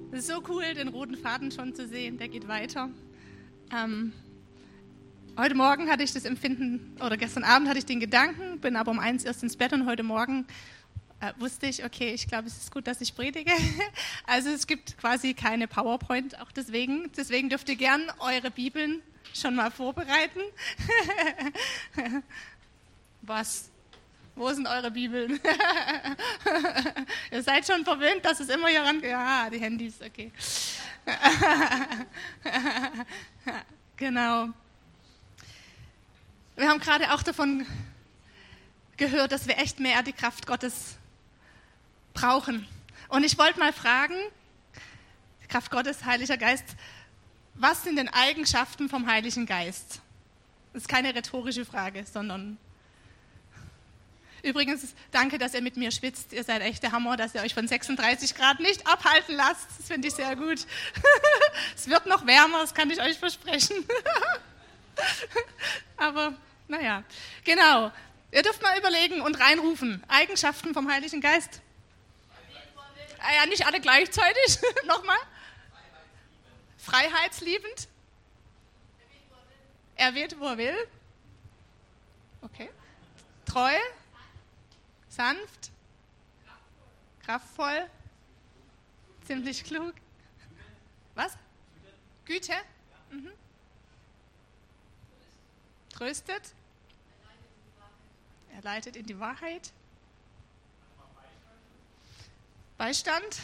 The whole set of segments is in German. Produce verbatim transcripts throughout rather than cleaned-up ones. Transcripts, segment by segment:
Es ist so cool, den roten Faden schon zu sehen, der geht weiter. Ähm, heute Morgen hatte ich das Empfinden, oder gestern Abend hatte ich den Gedanken, bin aber um eins erst ins Bett und heute Morgen äh, wusste ich, okay, ich glaube, es ist gut, dass ich predige. Also es gibt quasi keine PowerPoint, auch deswegen. Deswegen dürft ihr gern eure Bibeln schon mal vorbereiten. Was? Wo sind eure Bibeln? Ihr seid schon verwöhnt, dass es immer hier ran... Ja, die Handys, okay. Genau. Wir haben gerade auch davon gehört, dass wir echt mehr die Kraft Gottes brauchen. Und ich wollte mal fragen, die Kraft Gottes, Heiliger Geist, was sind denn Eigenschaften vom Heiligen Geist? Das ist keine rhetorische Frage, sondern... Übrigens, danke, dass ihr mit mir schwitzt. Ihr seid echt der Hammer, dass ihr euch von sechsunddreißig Grad nicht abhalten lasst. Das finde ich sehr gut. Es wird noch wärmer, das kann ich euch versprechen. Aber, naja, genau. Ihr dürft mal überlegen und reinrufen. Eigenschaften vom Heiligen Geist. Ah ja, nicht alle gleichzeitig. Nochmal. Freiheitsliebend. Er weht, wo er will. Okay. Treu. Sanft, kraftvoll, ziemlich klug. Was? Güte? Mhm. Tröstet. Er leitet in die Wahrheit. Beistand.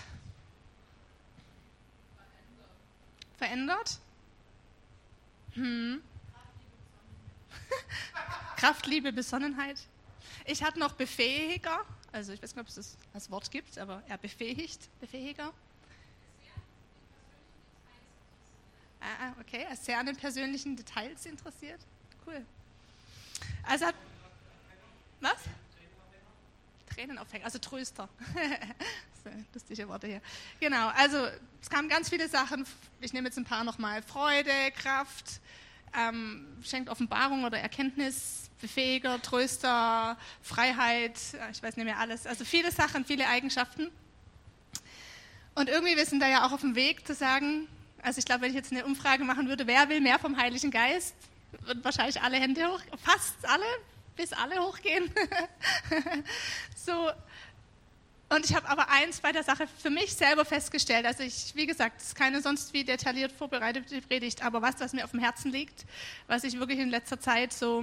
Verändert. Hm. Kraft, Liebe, Besonnenheit. Ich hatte noch Befähiger, also ich weiß nicht, ob es das als Wort gibt, aber er befähigt, Befähiger. Ah, okay, er ist sehr an den persönlichen Details interessiert. Cool. Also hat, was? Tränenaufhänger, also Tröster. So, lustige Worte hier. Genau, also es kamen ganz viele Sachen, ich nehme jetzt ein paar nochmal. Freude, Kraft, ähm, schenkt Offenbarung oder Erkenntnis, Befähiger, Tröster, Freiheit, ich weiß nicht mehr alles. Also viele Sachen, viele Eigenschaften. Und irgendwie, wir sind da ja auch auf dem Weg zu sagen, also ich glaube, wenn ich jetzt eine Umfrage machen würde, wer will mehr vom Heiligen Geist, würden wahrscheinlich alle Hände hoch, fast alle, bis alle hochgehen. So. Und ich habe aber eins bei der Sache für mich selber festgestellt, also ich, wie gesagt, es ist keine sonst wie detailliert vorbereitete Predigt, aber was, was mir auf dem Herzen liegt, was ich wirklich in letzter Zeit so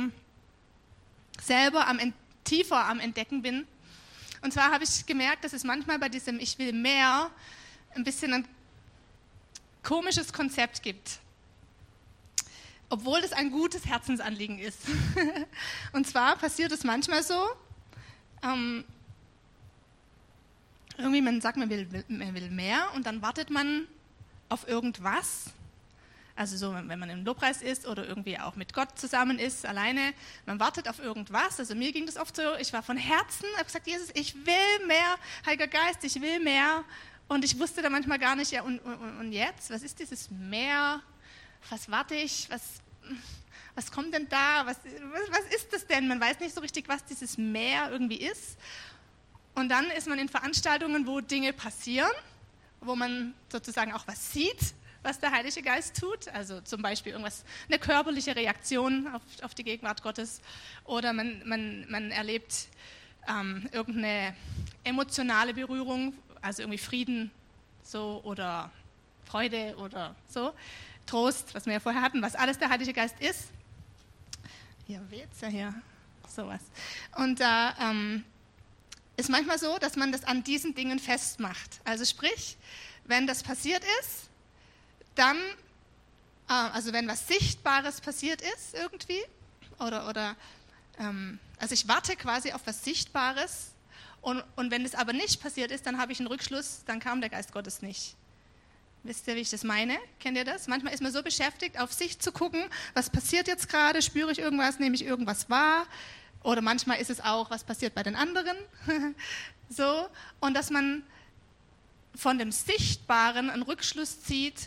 selber am, tiefer am Entdecken bin. Und zwar habe ich gemerkt, dass es manchmal bei diesem Ich will mehr ein bisschen ein komisches Konzept gibt, obwohl das ein gutes Herzensanliegen ist. Und zwar passiert es manchmal so, ähm, irgendwie man sagt, man will, man will mehr und dann wartet man auf irgendwas. Also so, wenn man im Lobpreis ist oder irgendwie auch mit Gott zusammen ist, alleine, man wartet auf irgendwas. Also mir ging das oft so, ich war von Herzen, habe gesagt, Jesus, ich will mehr, Heiliger Geist, ich will mehr. Und ich wusste da manchmal gar nicht, ja und, und, und jetzt, was ist dieses mehr? Was warte ich? Was, was kommt denn da? Was, was, was ist das denn? Man weiß nicht so richtig, was dieses mehr irgendwie ist. Und dann ist man in Veranstaltungen, wo Dinge passieren, wo man sozusagen auch was sieht, was der Heilige Geist tut, also zum Beispiel irgendwas, eine körperliche Reaktion auf, auf die Gegenwart Gottes oder man, man, man erlebt ähm, irgendeine emotionale Berührung, also irgendwie Frieden so oder Freude oder so, Trost, was wir ja vorher hatten, was alles der Heilige Geist ist. Hier weht's ja hier, sowas. Und da ähm, ist manchmal so, dass man das an diesen Dingen festmacht. Also sprich, wenn das passiert ist, dann, also wenn was Sichtbares passiert ist irgendwie, oder, oder ähm, also ich warte quasi auf was Sichtbares und, und wenn es aber nicht passiert ist, dann habe ich einen Rückschluss, dann kam der Geist Gottes nicht. Wisst ihr, wie ich das meine? Kennt ihr das? Manchmal ist man so beschäftigt, auf sich zu gucken, was passiert jetzt gerade, spüre ich irgendwas, nehme ich irgendwas wahr, oder manchmal ist es auch, was passiert bei den anderen, so, und dass man von dem Sichtbaren einen Rückschluss zieht,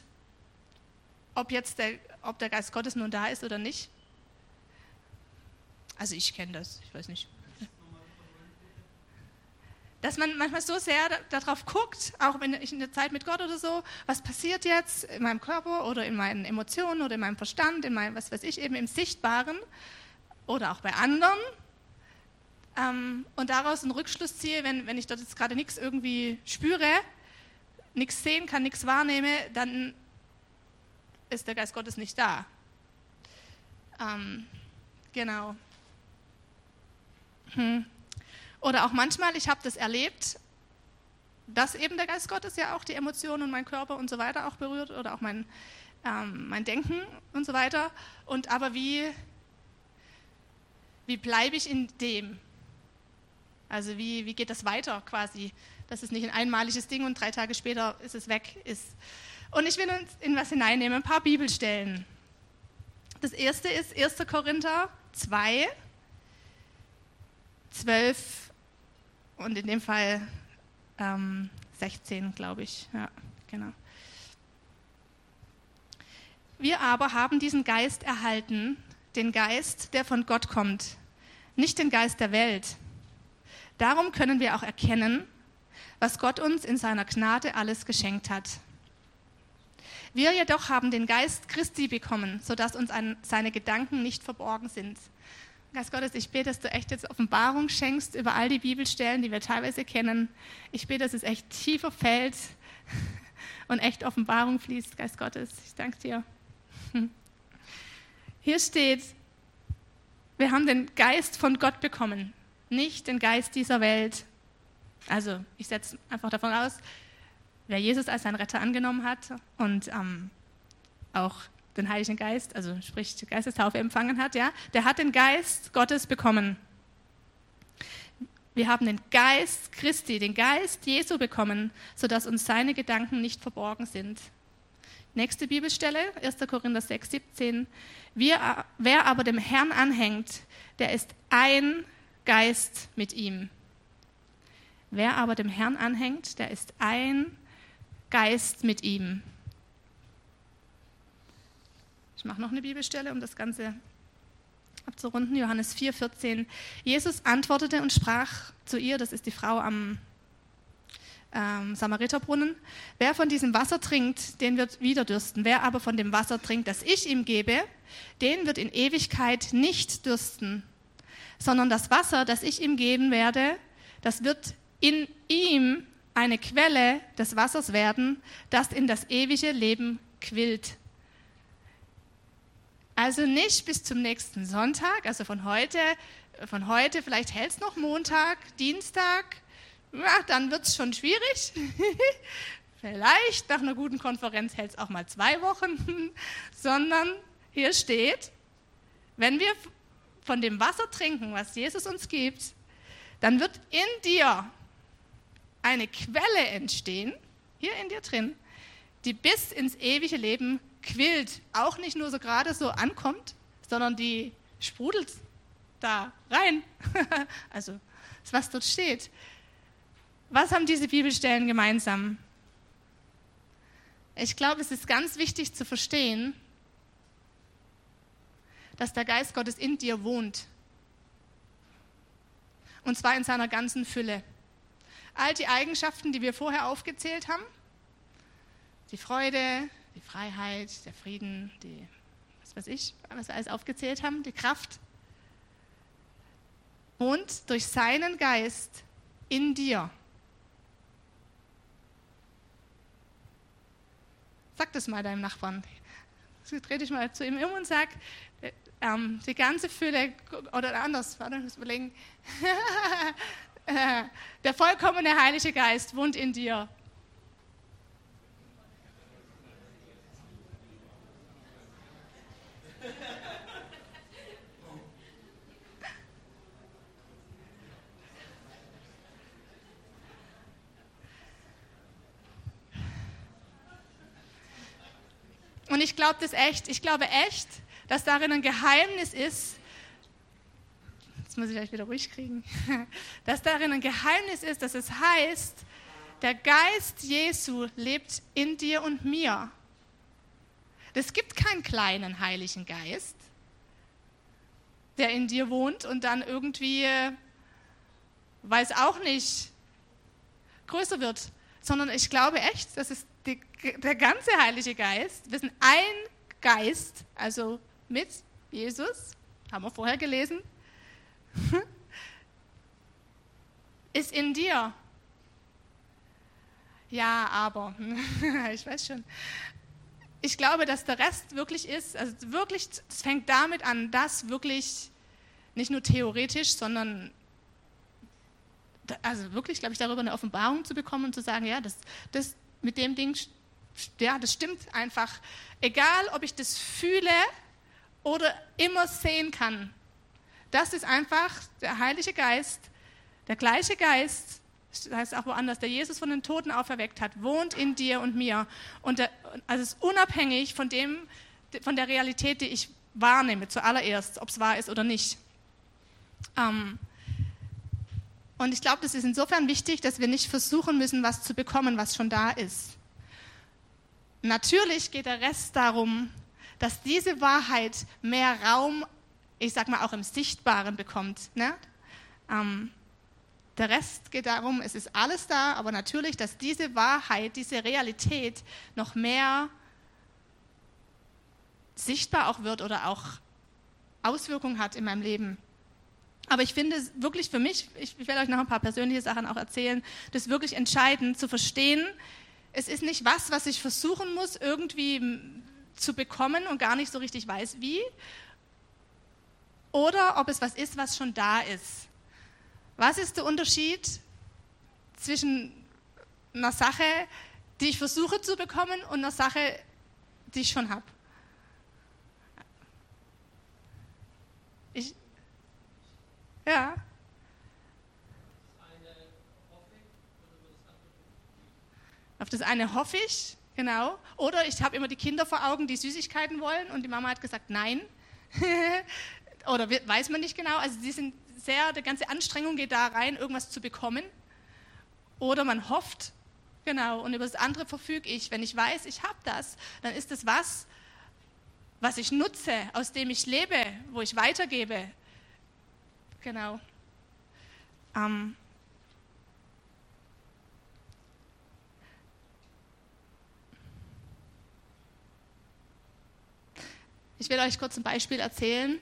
ob jetzt der, ob der Geist Gottes nun da ist oder nicht. Also ich kenne das, ich weiß nicht. dass man manchmal so sehr darauf guckt, auch wenn ich in der Zeit mit Gott oder so, was passiert jetzt in meinem Körper oder in meinen Emotionen oder in meinem Verstand, in meinem, was weiß ich, eben im Sichtbaren oder auch bei anderen. Ähm, und daraus einen Rückschluss ziehe, wenn, wenn ich dort jetzt gerade nichts irgendwie spüre, nichts sehen kann, nichts wahrnehme, dann ist der Geist Gottes nicht da. Ähm, genau. Hm. Oder auch manchmal, ich habe das erlebt, dass eben der Geist Gottes ja auch die Emotionen und meinen Körper und so weiter auch berührt oder auch mein, ähm, mein Denken und so weiter. Und aber wie, wie bleibe ich in dem? Also wie, wie geht das weiter quasi? Dass es nicht ein einmaliges Ding und drei Tage später ist es weg ist. Und ich will uns in was hineinnehmen, ein paar Bibelstellen. Das erste ist erster Korinther zwei, zwölf und in dem Fall ähm, sechzehn, glaube ich. Ja, genau. Wir aber haben diesen Geist erhalten, den Geist, der von Gott kommt, nicht den Geist der Welt. Darum können wir auch erkennen, was Gott uns in seiner Gnade alles geschenkt hat. Wir jedoch haben den Geist Christi bekommen, sodass uns an seine Gedanken nicht verborgen sind. Geist Gottes, ich bete, dass du echt jetzt Offenbarung schenkst über all die Bibelstellen, die wir teilweise kennen. Ich bete, dass es echt tiefer fällt und echt Offenbarung fließt, Geist Gottes. Ich danke dir. Hier steht, wir haben den Geist von Gott bekommen, nicht den Geist dieser Welt. Also ich setze einfach davon aus, wer Jesus als seinen Retter angenommen hat und ähm, auch den Heiligen Geist, also sprich die Geistestaufe empfangen hat, ja, der hat den Geist Gottes bekommen. Wir haben den Geist Christi, den Geist Jesu bekommen, sodass uns seine Gedanken nicht verborgen sind. Nächste Bibelstelle, erster Korinther sechs, siebzehn. Wir, wer aber dem Herrn anhängt, der ist ein Geist mit ihm. Wer aber dem Herrn anhängt, der ist ein Geist mit ihm. Ich mache noch eine Bibelstelle, um das Ganze abzurunden. Johannes vier, vierzehn. Jesus antwortete und sprach zu ihr, das ist die Frau am ähm, Samariterbrunnen, wer von diesem Wasser trinkt, den wird wieder dürsten. Wer aber von dem Wasser trinkt, das ich ihm gebe, den wird in Ewigkeit nicht dürsten, sondern das Wasser, das ich ihm geben werde, das wird in ihm eine Quelle des Wassers werden, das in das ewige Leben quillt. Also nicht bis zum nächsten Sonntag, also von heute, von heute vielleicht hält es noch Montag, Dienstag, ja, dann wird es schon schwierig. Vielleicht nach einer guten Konferenz hält es auch mal zwei Wochen, sondern hier steht, wenn wir von dem Wasser trinken, was Jesus uns gibt, dann wird in dir eine Quelle entstehen, hier in dir drin, die bis ins ewige Leben quillt, auch nicht nur so gerade so ankommt, sondern die sprudelt da rein. Also das, was dort steht. Was haben diese Bibelstellen gemeinsam? Ich glaube, es ist ganz wichtig zu verstehen, dass der Geist Gottes in dir wohnt. Und zwar in seiner ganzen Fülle. All die Eigenschaften, die wir vorher aufgezählt haben, die Freude, die Freiheit, der Frieden, die, was weiß ich, was wir alles aufgezählt haben, die Kraft, wohnt durch seinen Geist in dir. Sag das mal deinem Nachbarn. Dreh dich mal zu ihm um und sag, ähm, die ganze Fülle, oder anders, warte, ich muss überlegen, der vollkommene Heilige Geist wohnt in dir. Und ich glaube das echt, ich glaube echt, dass darin ein Geheimnis ist, jetzt muss ich gleich wieder ruhig kriegen, dass darin ein Geheimnis ist, dass es heißt, der Geist Jesu lebt in dir und mir. Es gibt keinen kleinen Heiligen Geist, der in dir wohnt und dann irgendwie, weiß auch nicht, größer wird, sondern ich glaube echt, das ist die, der ganze Heilige Geist. Wir sind ein Geist, also mit Jesus, haben wir vorher gelesen, ist in dir. Ja, aber, ich weiß schon. Ich glaube, dass der Rest wirklich ist, also wirklich, es fängt damit an, dass wirklich nicht nur theoretisch, sondern also wirklich, glaube ich, darüber eine Offenbarung zu bekommen und zu sagen, ja, das, das mit dem Ding, ja, das stimmt einfach. Egal, ob ich das fühle oder immer sehen kann. Das ist einfach der Heilige Geist, der gleiche Geist, das heißt auch woanders, der Jesus von den Toten auferweckt hat, wohnt in dir und mir. Und der, also es ist unabhängig von dem, von der Realität, die ich wahrnehme, zuallererst, ob es wahr ist oder nicht. Ähm, und ich glaube, das ist insofern wichtig, dass wir nicht versuchen müssen, was zu bekommen, was schon da ist. Natürlich geht der Rest darum, dass diese Wahrheit mehr Raum, ich sag mal auch im Sichtbaren bekommt. Ne? Ähm, der Rest geht darum, es ist alles da, aber natürlich, dass diese Wahrheit, diese Realität noch mehr sichtbar auch wird oder auch Auswirkungen hat in meinem Leben. Aber ich finde es wirklich für mich, ich, ich werde euch noch ein paar persönliche Sachen auch erzählen, das ist wirklich entscheidend zu verstehen, es ist nicht was, was ich versuchen muss, irgendwie zu bekommen und gar nicht so richtig weiß, wie, oder ob es was ist, was schon da ist. Was ist der Unterschied zwischen einer Sache, die ich versuche zu bekommen, und einer Sache, die ich schon habe? Ich, ja. Auf das eine hoffe ich, genau. Oder ich habe immer die Kinder vor Augen, die Süßigkeiten wollen, und die Mama hat gesagt, nein. Oder weiß man nicht genau. Also die sind sehr, die ganze Anstrengung geht da rein, irgendwas zu bekommen. Oder man hofft, genau, und über das andere verfüge ich. Wenn ich weiß, ich habe das, dann ist es was, was ich nutze, aus dem ich lebe, wo ich weitergebe. Genau. Ähm. Ich will euch kurz ein Beispiel erzählen.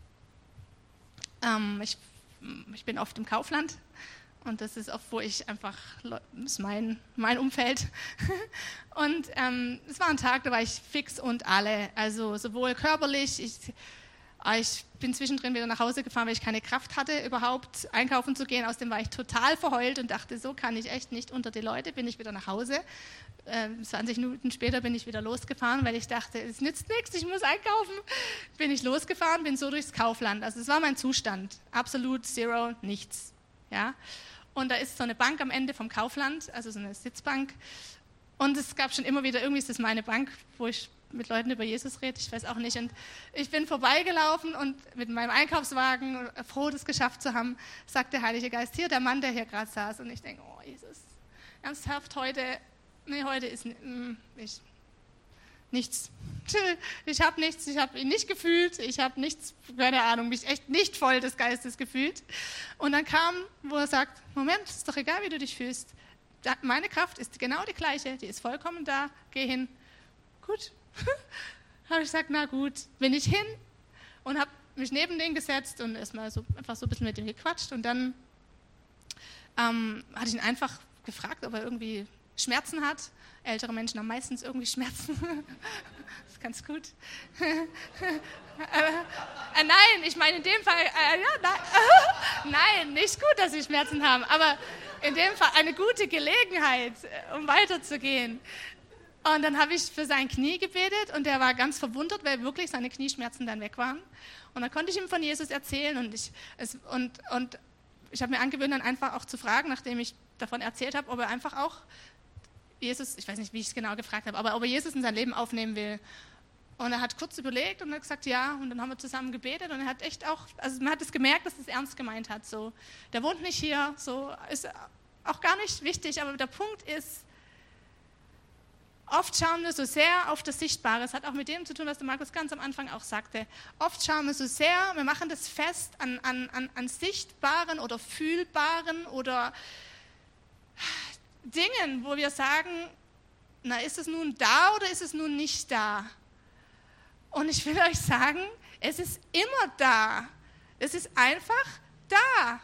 Ähm, ich, ich bin oft im Kaufland und das ist oft, wo ich einfach, das ist mein, mein Umfeld. Und ähm, es war ein Tag, da war ich fix und alle, also sowohl körperlich, ich, ich bin zwischendrin wieder nach Hause gefahren, weil ich keine Kraft hatte, überhaupt einkaufen zu gehen. Außerdem war ich total verheult und dachte, so kann ich echt nicht unter die Leute, bin ich wieder nach Hause. zwanzig Minuten später bin ich wieder losgefahren, weil ich dachte, es nützt nichts, ich muss einkaufen. Bin ich losgefahren, bin so durchs Kaufland. Also es war mein Zustand, absolut zero, nichts. Ja? Und da ist so eine Bank am Ende vom Kaufland, also so eine Sitzbank. Und es gab schon immer wieder, irgendwie ist das meine Bank, wo ich mit Leuten über Jesus rede, ich weiß auch nicht. Und ich bin vorbeigelaufen und mit meinem Einkaufswagen, froh, das geschafft zu haben, sagt der Heilige Geist, hier, der Mann, der hier gerade saß. Und ich denke, oh Jesus, ernsthaft, heute... Nee, heute ist ich, nichts. Ich habe nichts, ich habe ihn nicht gefühlt, ich habe nichts, keine Ahnung, mich echt nicht voll des Geistes gefühlt. Und dann kam, wo er sagt, Moment, ist doch egal, wie du dich fühlst. Meine Kraft ist genau die gleiche, die ist vollkommen da, geh hin. Gut. Habe ich gesagt, na gut, bin ich hin und habe mich neben den gesetzt und erstmal so, einfach so ein bisschen mit ihm gequatscht. Und dann ähm, hatte ich ihn einfach gefragt, ob er irgendwie Schmerzen hat. Ältere Menschen haben meistens irgendwie Schmerzen. Das ist ganz gut. äh, äh, nein, ich meine in dem Fall, äh, ja, nein, nein, nicht gut, dass sie Schmerzen haben, aber in dem Fall eine gute Gelegenheit, um weiterzugehen. Und dann habe ich für sein Knie gebetet und er war ganz verwundert, weil wirklich seine Knieschmerzen dann weg waren. Und dann konnte ich ihm von Jesus erzählen und ich, es, und, und ich habe mir angewöhnt, dann einfach auch zu fragen, nachdem ich davon erzählt habe, ob er einfach auch Jesus, ich weiß nicht, wie ich es genau gefragt habe, aber ob er Jesus in sein Leben aufnehmen will. Und er hat kurz überlegt und hat gesagt, ja, und dann haben wir zusammen gebetet und er hat echt auch, also man hat es gemerkt, dass er es ernst gemeint hat. So, der wohnt nicht hier, so ist auch gar nicht wichtig, aber der Punkt ist, oft schauen wir so sehr auf das Sichtbare, es hat auch mit dem zu tun, was der Markus ganz am Anfang auch sagte, oft schauen wir so sehr, wir machen das fest an, an, an, an Sichtbaren oder Fühlbaren oder Dingen, wo wir sagen, na, ist es nun da oder ist es nun nicht da? Und ich will euch sagen, es ist immer da. Es ist einfach da.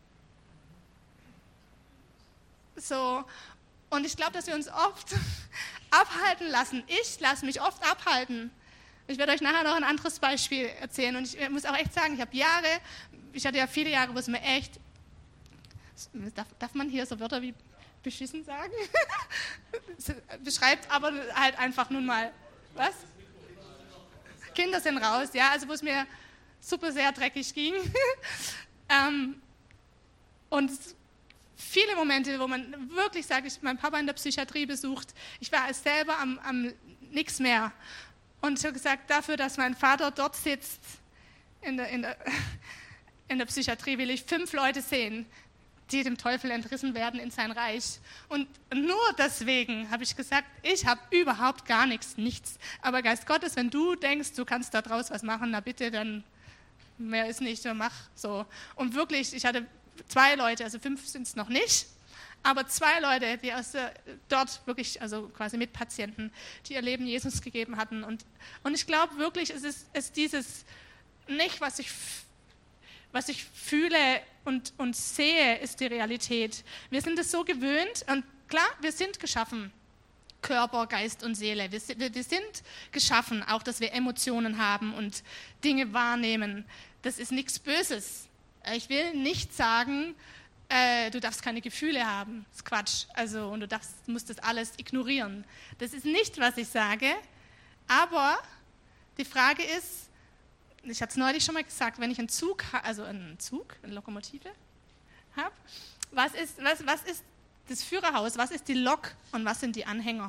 So. Und ich glaube, dass wir uns oft abhalten lassen. Ich lasse mich oft abhalten. Ich werde euch nachher noch ein anderes Beispiel erzählen. Und ich muss auch echt sagen, ich habe Jahre, ich hatte ja viele Jahre, wo es mir echt, darf, darf man hier so Wörter wie beschissen sagen? Beschreibt aber halt einfach nun mal, was? Kinder sind raus, ja, also wo es mir super sehr dreckig ging. ähm, und viele Momente, wo man wirklich sagt, ich habe meinen Papa in der Psychiatrie besucht, ich war selber am, am nix mehr. Und ich habe gesagt, dafür, dass mein Vater dort sitzt, in der, in der, in der Psychiatrie, will ich fünf Leute sehen, die dem Teufel entrissen werden in sein Reich. Und nur deswegen habe ich gesagt, ich habe überhaupt gar nichts, nichts. Aber Geist Gottes, wenn du denkst, du kannst da draus was machen, na bitte, dann mehr ist nicht, dann mach so. Und wirklich, ich hatte zwei Leute, also fünf sind es noch nicht, aber zwei Leute, die aus der, dort wirklich, also quasi mit Patienten, die ihr Leben Jesus gegeben hatten. Und, und ich glaube wirklich, es ist, es ist dieses, nicht was ich, was ich fühle und, und sehe, ist die Realität. Wir sind es so gewöhnt und klar, wir sind geschaffen, Körper, Geist und Seele. Wir, wir, wir sind geschaffen, auch dass wir Emotionen haben und Dinge wahrnehmen. Das ist nichts Böses. Ich will nicht sagen, äh, du darfst keine Gefühle haben. Das ist Quatsch. Also, und du darfst, musst das alles ignorieren. Das ist nicht, was ich sage. Aber die Frage ist, ich hatte es neulich schon mal gesagt, wenn ich einen Zug, also einen Zug, eine Lokomotive habe, was ist, was, was ist das Führerhaus, was ist die Lok und was sind die Anhänger?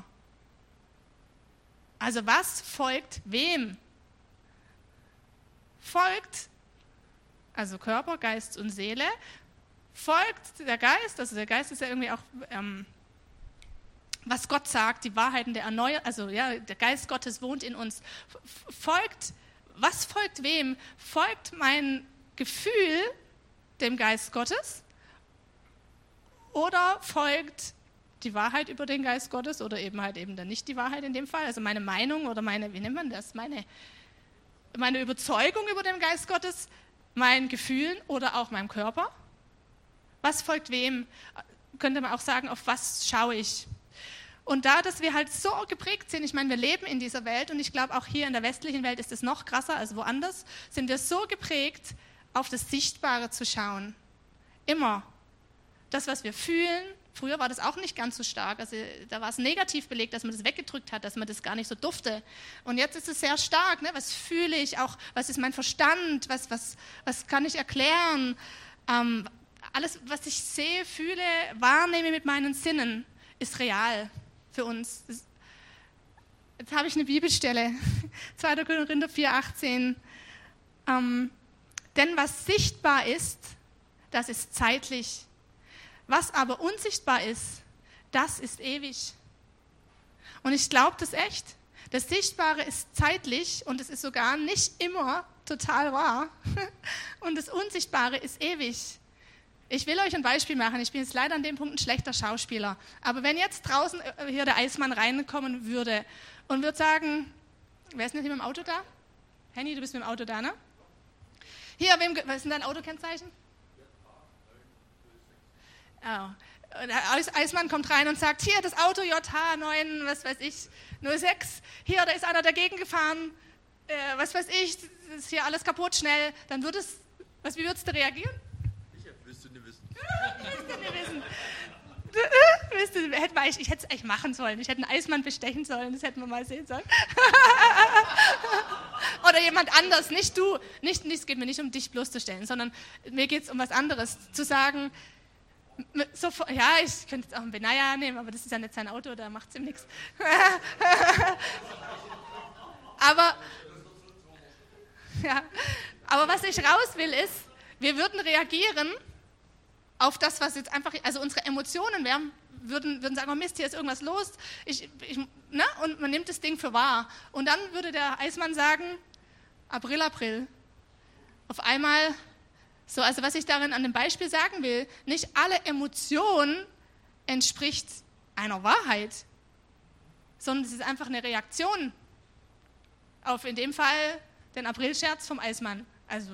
Also was folgt wem? Folgt, also Körper, Geist und Seele, folgt der Geist, also der Geist ist ja irgendwie auch, ähm, was Gott sagt, die Wahrheiten der Erneuerung, also ja, der Geist Gottes wohnt in uns, folgt, was folgt wem? Folgt mein Gefühl dem Geist Gottes oder folgt die Wahrheit über den Geist Gottes oder eben halt eben dann nicht die Wahrheit in dem Fall, also meine Meinung oder meine, wie nennt man das, meine, meine Überzeugung über den Geist Gottes, meinen Gefühlen oder auch meinem Körper? Was folgt wem? Könnte man auch sagen, auf was schaue ich? Und da, dass wir halt so geprägt sind, ich meine, wir leben in dieser Welt und ich glaube auch hier in der westlichen Welt ist es noch krasser als woanders, sind wir so geprägt, auf das Sichtbare zu schauen. Immer. Das, was wir fühlen, früher war das auch nicht ganz so stark, also da war es negativ belegt, dass man das weggedrückt hat, dass man das gar nicht so durfte. Und jetzt ist es sehr stark, ne? Was fühle ich, auch was ist mein Verstand, was, was, was kann ich erklären, ähm, alles, was ich sehe, fühle, wahrnehme mit meinen Sinnen, ist real für uns. Das, jetzt habe ich eine Bibelstelle, zweiter Korinther vier, achtzehn. Ähm, denn was sichtbar ist, das ist zeitlich. Was aber unsichtbar ist, das ist ewig. Und ich glaube das echt. Das Sichtbare ist zeitlich und es ist sogar nicht immer total wahr. Und das Unsichtbare ist ewig. Ich will euch ein Beispiel machen. Ich bin jetzt leider an dem Punkt ein schlechter Schauspieler. Aber wenn jetzt draußen hier der Eismann reinkommen würde und würde sagen, wer ist denn hier mit dem Auto da? Henny, du bist mit dem Auto da, ne? Hier, wem, was ist denn dein Autokennzeichen? Oh. Der Eismann kommt rein und sagt, hier das Auto J H neun, was weiß ich, null sechs. Hier, da ist einer dagegen gefahren, äh, was weiß ich, das ist hier alles kaputt, schnell. Dann würde es, was, wie würdest du reagieren? Willst du nicht wissen. Willst du nicht wissen. Willst du, hätte man, ich, ich hätte es echt machen sollen. Ich hätte einen Eismann bestechen sollen, das hätten wir mal sehen sollen. Oder jemand anders, nicht du. Nicht, nicht, es geht mir nicht um dich bloßzustellen, sondern mir geht es um was anderes. Zu sagen, so, ja, ich könnte jetzt auch einen Benaya nehmen, aber das ist ja nicht sein Auto, da macht es ihm nichts. Aber, ja, aber was ich raus will ist, wir würden reagieren auf das, was jetzt einfach, also unsere Emotionen wären, würden, würden sagen, oh Mist, hier ist irgendwas los, ich, ich, ne? Und man nimmt das Ding für wahr. Und dann würde der Eismann sagen, April, April. Auf einmal, so, also was ich darin an dem Beispiel sagen will, nicht alle Emotionen entspricht einer Wahrheit, sondern es ist einfach eine Reaktion auf, in dem Fall, den Aprilscherz vom Eismann. Also,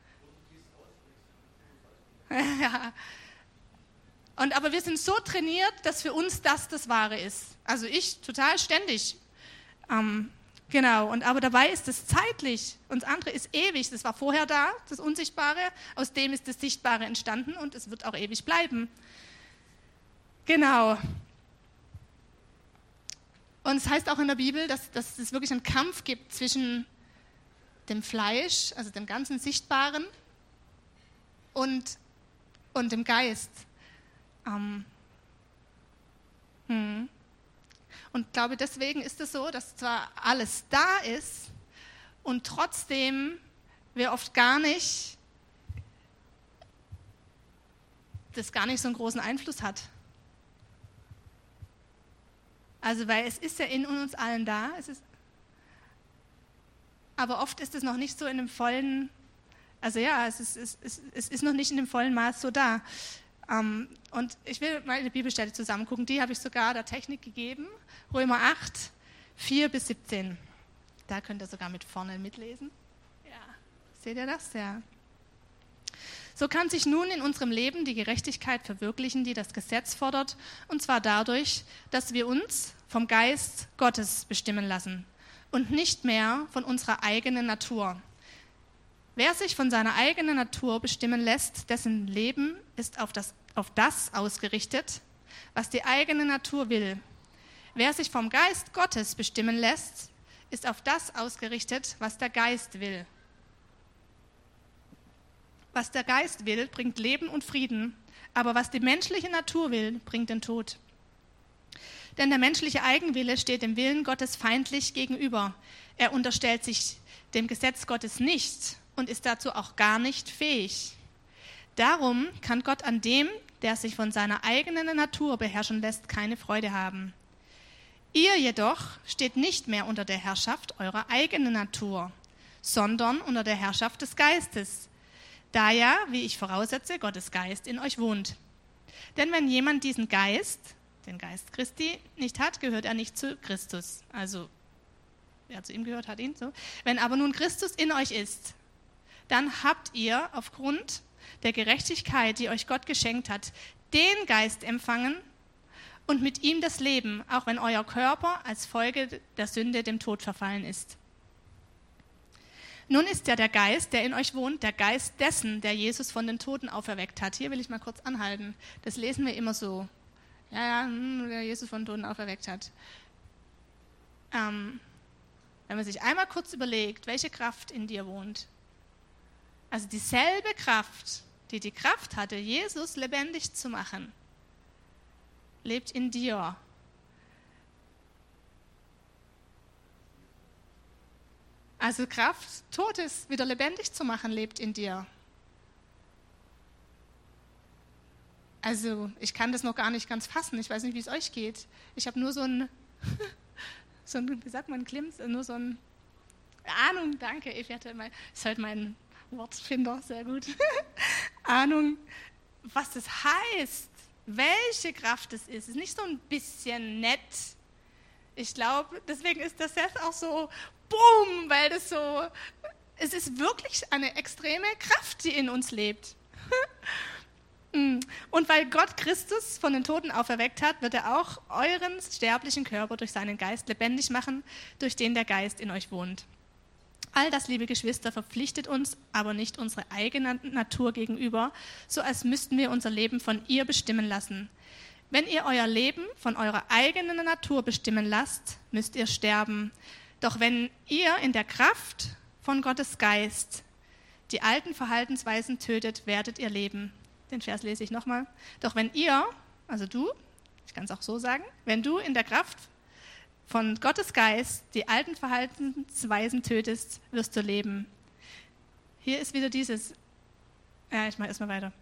ja. Und, aber wir sind so trainiert, dass für uns das das Wahre ist. Also ich total ständig. Ähm, genau, und aber dabei ist es zeitlich und das andere ist ewig. Das war vorher da, das Unsichtbare, aus dem ist das Sichtbare entstanden und es wird auch ewig bleiben. Genau. Und es heißt auch in der Bibel, dass, dass es wirklich einen Kampf gibt zwischen dem Fleisch, also dem ganzen Sichtbaren, und, und dem Geist. Ähm, hm. Und ich glaube, deswegen ist es so, dass zwar alles da ist und trotzdem wir oft gar nicht, das gar nicht so einen großen Einfluss hat. Also, weil es ist ja in uns allen da, es ist, aber oft ist es noch nicht so in dem vollen, also ja, es ist, es ist, es ist noch nicht in dem vollen Maß so da. Um, und ich will mal eine Bibelstelle zusammen gucken, die habe ich sogar der Technik gegeben, Römer acht, vier bis siebzehn. Da könnt ihr sogar mit vorne mitlesen. Ja, seht ihr das? Ja. So kann sich nun in unserem Leben die Gerechtigkeit verwirklichen, die das Gesetz fordert, und zwar dadurch, dass wir uns vom Geist Gottes bestimmen lassen und nicht mehr von unserer eigenen Natur. Wer sich von seiner eigenen Natur bestimmen lässt, dessen Leben ist auf das, auf das ausgerichtet, was die eigene Natur will. Wer sich vom Geist Gottes bestimmen lässt, ist auf das ausgerichtet, was der Geist will. Was der Geist will, bringt Leben und Frieden, aber was die menschliche Natur will, bringt den Tod. Denn der menschliche Eigenwille steht dem Willen Gottes feindlich gegenüber. Er unterstellt sich dem Gesetz Gottes nicht und ist dazu auch gar nicht fähig. Darum kann Gott an dem, der sich von seiner eigenen Natur beherrschen lässt, keine Freude haben. Ihr jedoch steht nicht mehr unter der Herrschaft eurer eigenen Natur, sondern unter der Herrschaft des Geistes, da ja, wie ich voraussetze, Gottes Geist in euch wohnt. Denn wenn jemand diesen Geist, den Geist Christi, nicht hat, gehört er nicht zu Christus. Also, wer zu ihm gehört, hat ihn so. Wenn aber nun Christus in euch ist, dann habt ihr aufgrund der Gerechtigkeit, die euch Gott geschenkt hat, den Geist empfangen und mit ihm das Leben, auch wenn euer Körper als Folge der Sünde dem Tod verfallen ist. Nun ist ja der Geist, der in euch wohnt, der Geist dessen, der Jesus von den Toten auferweckt hat. Hier will ich mal kurz anhalten. Das lesen wir immer so. Ja, ja, der Jesus von den Toten auferweckt hat. Ähm, wenn man sich einmal kurz überlegt, welche Kraft in dir wohnt. Also dieselbe Kraft, die die Kraft hatte, Jesus lebendig zu machen, lebt in dir. Also Kraft, Totes wieder lebendig zu machen, lebt in dir. Also ich kann das noch gar nicht ganz fassen. Ich weiß nicht, wie es euch geht. Ich habe nur so ein, so ein, wie sagt man, Klims, nur so ein, Ahnung, danke, ich werde mal, ist halt mein Wortfinder, sehr gut. Ahnung, was das heißt, welche Kraft es ist. Es ist nicht so ein bisschen nett. Ich glaube, deswegen ist das jetzt auch so, boom, weil das so, es ist wirklich eine extreme Kraft, die in uns lebt. Und weil Gott Christus von den Toten auferweckt hat, wird er auch euren sterblichen Körper durch seinen Geist lebendig machen, durch den der Geist in euch wohnt. All das, liebe Geschwister, verpflichtet uns, aber nicht unsere eigene Natur gegenüber, so als müssten wir unser Leben von ihr bestimmen lassen. Wenn ihr euer Leben von eurer eigenen Natur bestimmen lasst, müsst ihr sterben. Doch wenn ihr in der Kraft von Gottes Geist die alten Verhaltensweisen tötet, werdet ihr leben. Den Vers lese ich nochmal. Doch wenn ihr, also du, ich kann es auch so sagen, wenn du in der Kraft von Gottes Geist die alten Verhaltensweisen tötest, wirst du leben. Hier ist wieder dieses, ja, ich mache erstmal weiter.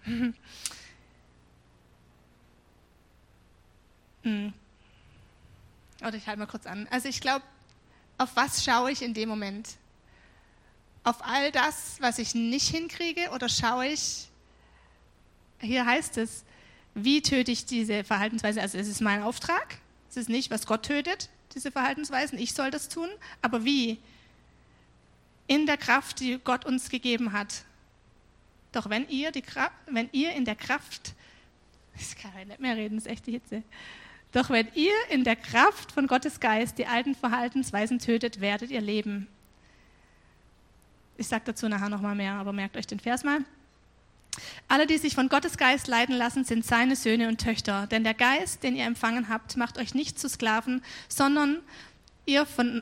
hm. Oder ich halte mal kurz an. Also ich glaube, auf was schaue ich in dem Moment? Auf all das, was ich nicht hinkriege, oder schaue ich, hier heißt es, wie töte ich diese Verhaltensweise? Also es ist mein Auftrag, es ist nicht, was Gott tötet, diese Verhaltensweisen, ich soll das tun, aber wie? In der Kraft, die Gott uns gegeben hat. Doch wenn ihr, die Kraft, wenn ihr in der Kraft, ich kann ja nicht mehr reden, das ist echt die Hitze. Doch wenn ihr in der Kraft von Gottes Geist die alten Verhaltensweisen tötet, werdet ihr leben. Ich sage dazu nachher nochmal mehr, aber merkt euch den Vers mal. Alle, die sich von Gottes Geist leiten lassen, sind seine Söhne und Töchter. Denn der Geist, den ihr empfangen habt, macht euch nicht zu Sklaven, sondern ihr von,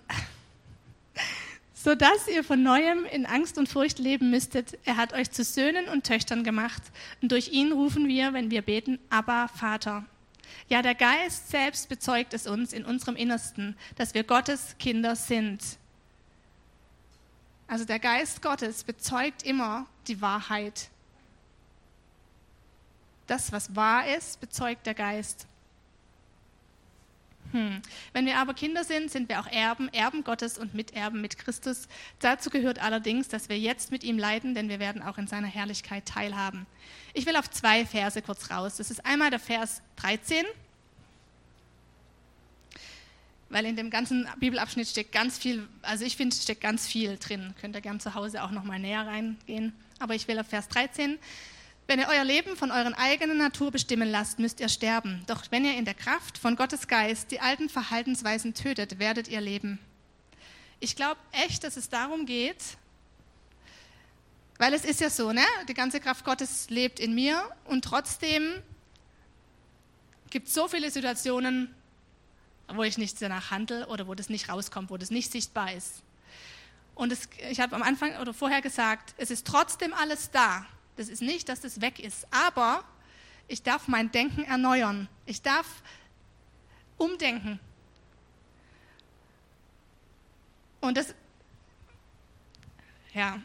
sodass ihr von Neuem in Angst und Furcht leben müsstet. Er hat euch zu Söhnen und Töchtern gemacht. Und durch ihn rufen wir, wenn wir beten, Abba, Vater. Ja, der Geist selbst bezeugt es uns in unserem Innersten, dass wir Gottes Kinder sind. Also der Geist Gottes bezeugt immer die Wahrheit. Das, was wahr ist, bezeugt der Geist. Hm. Wenn wir aber Kinder sind, sind wir auch Erben, Erben Gottes und Miterben mit Christus. Dazu gehört allerdings, dass wir jetzt mit ihm leiden, denn wir werden auch in seiner Herrlichkeit teilhaben. Ich will auf zwei Verse kurz raus. Das ist einmal der Vers dreizehn, weil in dem ganzen Bibelabschnitt steckt ganz viel, also ich finde, steckt ganz viel drin. Könnt ihr gerne zu Hause auch nochmal näher reingehen. Aber ich will auf Vers dreizehn. Wenn ihr euer Leben von eurer eigenen Natur bestimmen lasst, müsst ihr sterben. Doch wenn ihr in der Kraft von Gottes Geist die alten Verhaltensweisen tötet, werdet ihr leben. Ich glaube echt, dass es darum geht, weil es ist ja so, ne? Die ganze Kraft Gottes lebt in mir und trotzdem gibt es so viele Situationen, wo ich nicht danach handle oder wo das nicht rauskommt, wo das nicht sichtbar ist. Und es, ich habe am Anfang oder vorher gesagt, es ist trotzdem alles da. Das ist nicht, dass das weg ist, aber ich darf mein Denken erneuern. Ich darf umdenken. Und das, ja,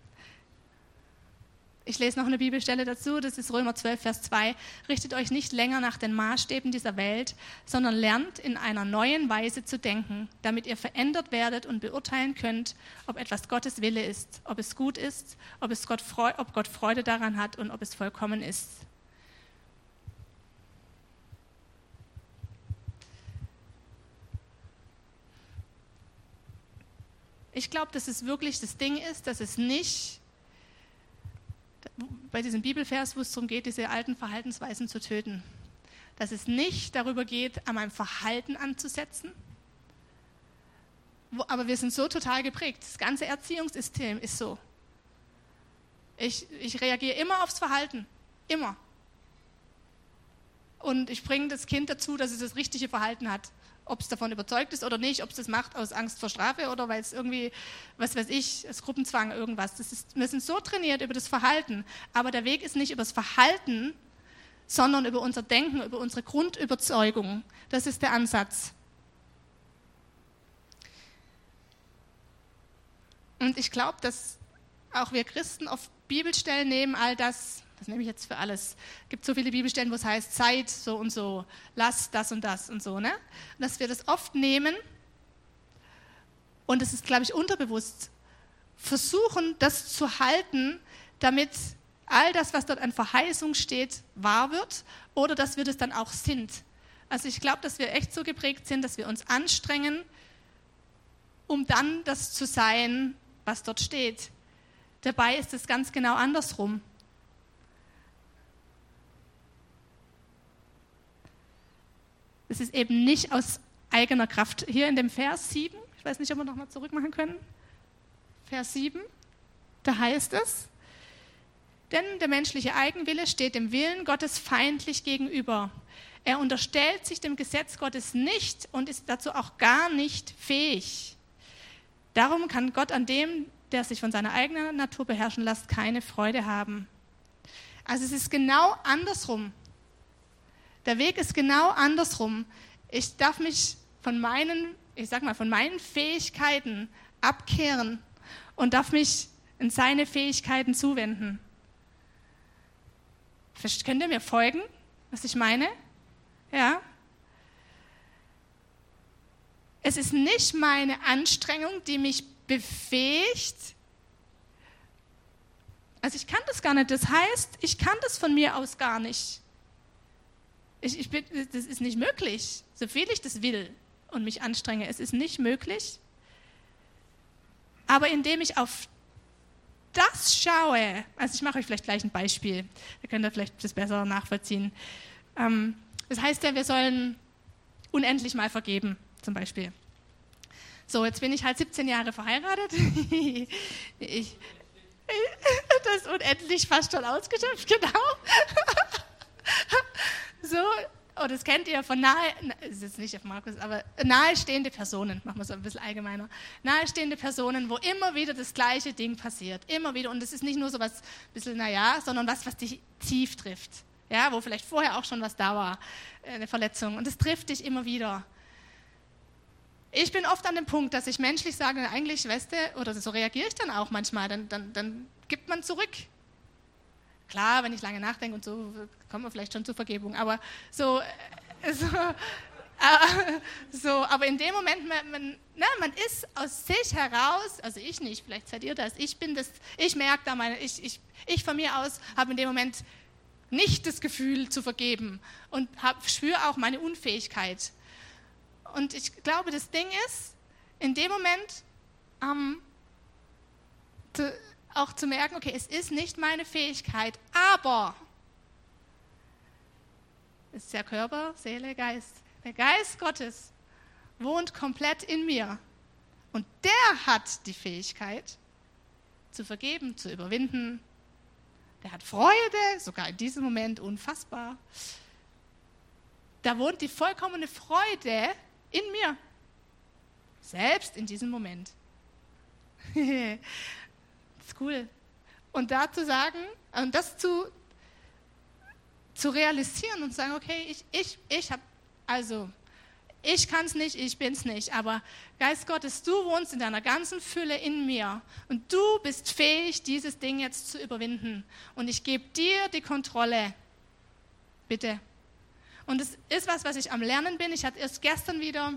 ich lese noch eine Bibelstelle dazu, das ist Römer zwölf, Vers zwei. Richtet euch nicht länger nach den Maßstäben dieser Welt, sondern lernt in einer neuen Weise zu denken, damit ihr verändert werdet und beurteilen könnt, ob etwas Gottes Wille ist, ob es gut ist, ob, es Gott, Freude, ob Gott Freude daran hat und ob es vollkommen ist. Ich glaube, dass es wirklich das Ding ist, dass es nicht bei diesem Bibelvers, wo es darum geht, diese alten Verhaltensweisen zu töten, dass es nicht darüber geht, an meinem Verhalten anzusetzen, wo, aber wir sind so total geprägt. Das ganze Erziehungssystem ist so. Ich, ich reagiere immer aufs Verhalten, immer. Und ich bringe das Kind dazu, dass es das richtige Verhalten hat. Ob es davon überzeugt ist oder nicht, ob es das macht aus Angst vor Strafe oder weil es irgendwie, was weiß ich, als Gruppenzwang irgendwas. Das ist, wir sind so trainiert über das Verhalten, aber der Weg ist nicht über das Verhalten, sondern über unser Denken, über unsere Grundüberzeugung. Das ist der Ansatz. Und ich glaube, dass auch wir Christen auf Bibelstellen nehmen, all das, das nehme ich jetzt für alles. Es gibt so viele Bibelstellen, wo es heißt, seid so und so, lasst das und das und so. Ne? Und dass wir das oft nehmen und es ist, glaube ich, unterbewusst, versuchen, das zu halten, damit all das, was dort an Verheißung steht, wahr wird oder dass wir das dann auch sind. Also ich glaube, dass wir echt so geprägt sind, dass wir uns anstrengen, um dann das zu sein, was dort steht. Dabei ist es ganz genau andersrum. Es ist eben nicht aus eigener Kraft. Hier in dem Vers sieben, ich weiß nicht, ob wir nochmal zurück machen können. Vers sieben, da heißt es, denn der menschliche Eigenwille steht dem Willen Gottes feindlich gegenüber. Er unterstellt sich dem Gesetz Gottes nicht und ist dazu auch gar nicht fähig. Darum kann Gott an dem, der sich von seiner eigenen Natur beherrschen lässt, keine Freude haben. Also es ist genau andersrum. Der Weg ist genau andersrum. Ich darf mich von meinen, ich sag mal, von meinen Fähigkeiten abkehren und darf mich in seine Fähigkeiten zuwenden. Könnt ihr mir folgen, was ich meine? Ja. Es ist nicht meine Anstrengung, die mich befähigt. Also ich kann das gar nicht. Das heißt, ich kann das von mir aus gar nicht. Ich, ich bin, das ist nicht möglich, so viel ich das will und mich anstrenge. Es ist nicht möglich. Aber indem ich auf das schaue, also ich mache euch vielleicht gleich ein Beispiel, da könnt ihr vielleicht das besser nachvollziehen. Ähm, das heißt ja, wir sollen unendlich mal vergeben, zum Beispiel. So, jetzt bin ich halt siebzehn Jahre verheiratet. ich, das ist unendlich fast schon ausgeschöpft, genau. So, oh, das kennt ihr von nahe, ist jetzt nicht auf Markus, aber nahestehende Personen, machen wir es ein bisschen allgemeiner, nahestehende Personen, wo immer wieder das gleiche Ding passiert, immer wieder, und es ist nicht nur so was, ein bisschen naja, sondern was, was dich tief trifft, ja, wo vielleicht vorher auch schon was da war, eine Verletzung, und es trifft dich immer wieder. Ich bin oft an dem Punkt, dass ich menschlich sage, eigentlich, weißt du, oder so reagiere ich dann auch manchmal, dann, dann, dann gibt man zurück. Klar, wenn ich lange nachdenke und so, kommt man vielleicht schon zur Vergebung, aber so, so, äh, so aber in dem Moment, man, man, na, man ist aus sich heraus, also ich nicht, vielleicht seid ihr das, ich bin das, ich merke da meine, ich, ich, ich von mir aus habe in dem Moment nicht das Gefühl zu vergeben und hab, spüre auch meine Unfähigkeit. Und ich glaube, das Ding ist, in dem Moment, ähm, zu, auch zu merken, okay, es ist nicht meine Fähigkeit, aber es ist ja Körper, Seele, Geist. Der Geist Gottes wohnt komplett in mir und der hat die Fähigkeit zu vergeben, zu überwinden. Der hat Freude, sogar in diesem Moment unfassbar. Da wohnt die vollkommene Freude in mir, selbst in diesem Moment. Ist cool. Und da zu sagen, und das zu, zu realisieren und zu sagen, okay, ich, ich, ich habe, also, ich kann es nicht, ich bin es nicht, aber Geist Gottes, du wohnst in deiner ganzen Fülle in mir und du bist fähig, dieses Ding jetzt zu überwinden. Und ich gebe dir die Kontrolle. Bitte. Und es ist was, was ich am Lernen bin. Ich hatte erst gestern wieder,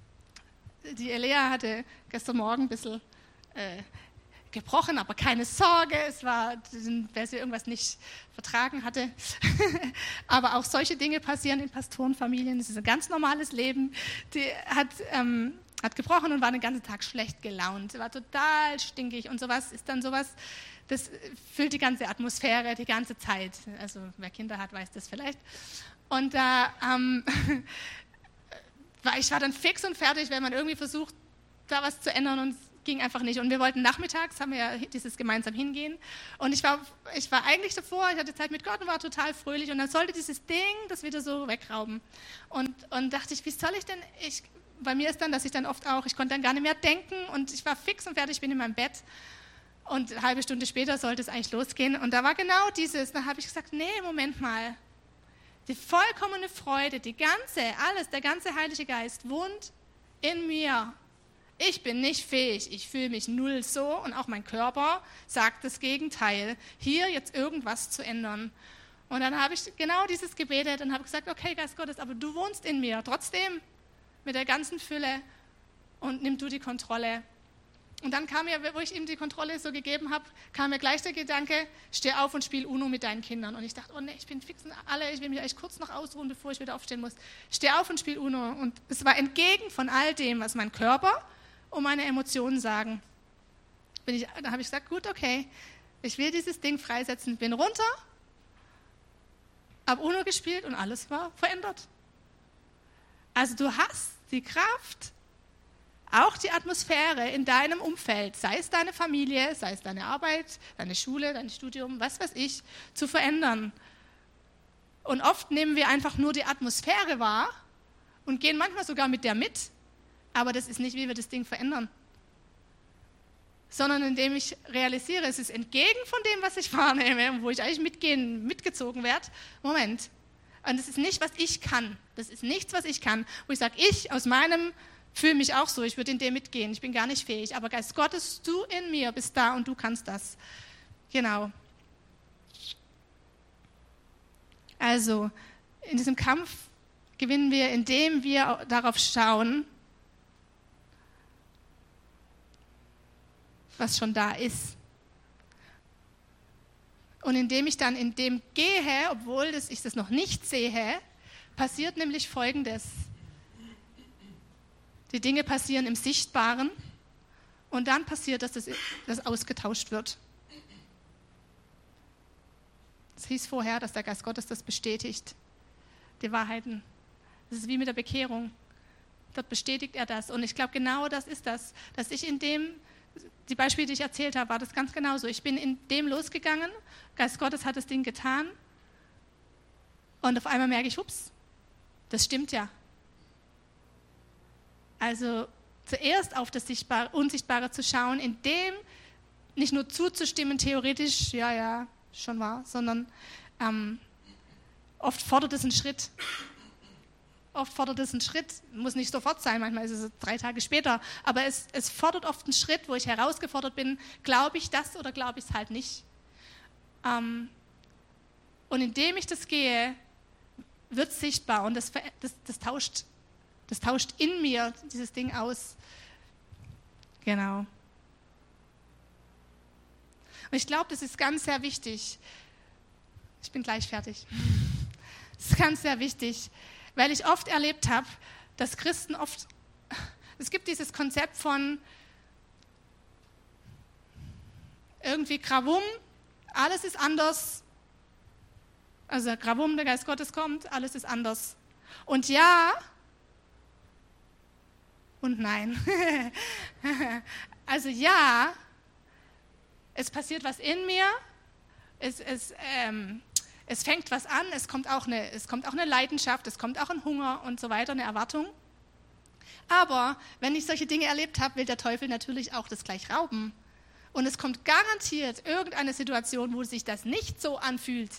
die Elea hatte gestern Morgen ein bisschen äh, gebrochen, aber keine Sorge, es war, weil sie irgendwas nicht vertragen hatte. Aber auch solche Dinge passieren in Pastorenfamilien. Es ist ein ganz normales Leben. Die hat, ähm, hat gebrochen und war den ganzen Tag schlecht gelaunt. Sie war total stinkig und sowas ist dann sowas, das füllt die ganze Atmosphäre die ganze Zeit. Also wer Kinder hat, weiß das vielleicht. Und da ähm, war ich war dann fix und fertig, wenn man irgendwie versucht, da was zu ändern, und ging einfach nicht. Und wir wollten nachmittags, haben wir ja dieses gemeinsam hingehen. Und ich war, ich war eigentlich davor, ich hatte Zeit mit Gott und war total fröhlich. Und dann sollte dieses Ding das wieder so wegrauben. Und, und dachte ich, wie soll ich denn, ich, bei mir ist dann, dass ich dann oft auch, ich konnte dann gar nicht mehr denken und ich war fix und fertig, ich bin in meinem Bett. Und eine halbe Stunde später sollte es eigentlich losgehen. Und da war genau dieses, da habe ich gesagt, nee, Moment mal. Die vollkommene Freude, die ganze, alles, der ganze Heilige Geist wohnt in mir. Ich bin nicht fähig, ich fühle mich null so und auch mein Körper sagt das Gegenteil, hier jetzt irgendwas zu ändern. Und dann habe ich genau dieses gebetet und habe gesagt, okay, Geist Gottes, aber du wohnst in mir, trotzdem mit der ganzen Fülle, und nimm du die Kontrolle. Und dann kam mir, wo ich ihm die Kontrolle so gegeben habe, kam mir gleich der Gedanke, steh auf und spiel Uno mit deinen Kindern. Und ich dachte, oh nee, ich bin fix und alle, ich will mich eigentlich kurz noch ausruhen, bevor ich wieder aufstehen muss. Steh auf und spiel Uno. Und es war entgegen von all dem, was mein Körper und meine Emotionen sagen. Bin ich, da habe ich gesagt, gut, okay, ich will dieses Ding freisetzen. Bin runter, habe Uno gespielt und alles war verändert. Also du hast die Kraft, auch die Atmosphäre in deinem Umfeld, sei es deine Familie, sei es deine Arbeit, deine Schule, dein Studium, was weiß ich, zu verändern. Und oft nehmen wir einfach nur die Atmosphäre wahr und gehen manchmal sogar mit der mit, aber das ist nicht, wie wir das Ding verändern. Sondern indem ich realisiere, es ist entgegen von dem, was ich wahrnehme und wo ich eigentlich mitgehen, mitgezogen werde. Moment. Und das ist nicht, was ich kann. Das ist nichts, was ich kann. Wo ich sage, ich aus meinem fühle mich auch so, ich würde in dem mitgehen, ich bin gar nicht fähig. Aber Geist Gottes, du in mir bist da und du kannst das. Genau. Also, in diesem Kampf gewinnen wir, indem wir darauf schauen, was schon da ist. Und indem ich dann in dem gehe, obwohl das, ich das noch nicht sehe, passiert nämlich Folgendes. Die Dinge passieren im Sichtbaren und dann passiert, dass das, das ausgetauscht wird. Es hieß vorher, dass der Geist Gottes das bestätigt, die Wahrheiten. Das ist wie mit der Bekehrung. Dort bestätigt er das. Und ich glaube, genau das ist das, dass ich in dem, die Beispiele, die ich erzählt habe, war das ganz genauso. Ich bin in dem losgegangen, Geist Gottes hat das Ding getan und auf einmal merke ich, ups, das stimmt ja. Also zuerst auf das Sichtbare, Unsichtbare zu schauen, in dem nicht nur zuzustimmen, theoretisch, ja, ja, schon wahr, sondern ähm, oft fordert es einen Schritt. Oft fordert es einen Schritt, muss nicht sofort sein, manchmal ist es drei Tage später, aber es, es fordert oft einen Schritt, wo ich herausgefordert bin, glaube ich das oder glaube ich es halt nicht. Ähm, und indem ich das gehe, wird es sichtbar und das, das, das, tauscht, das tauscht in mir dieses Ding aus. Genau. Und ich glaube, das ist ganz sehr wichtig. Ich bin gleich fertig. Das ist ganz sehr wichtig, weil ich oft erlebt habe, dass Christen oft, es gibt dieses Konzept von irgendwie Gravum, alles ist anders. Also Gravum, der Geist Gottes kommt, alles ist anders. Und ja und nein. Also ja, es passiert was in mir, es, es, ähm, es fängt was an, es kommt, auch eine, es kommt auch eine Leidenschaft, es kommt auch ein Hunger und so weiter, eine Erwartung. Aber wenn ich solche Dinge erlebt habe, will der Teufel natürlich auch das gleich rauben. Und es kommt garantiert irgendeine Situation, wo sich das nicht so anfühlt.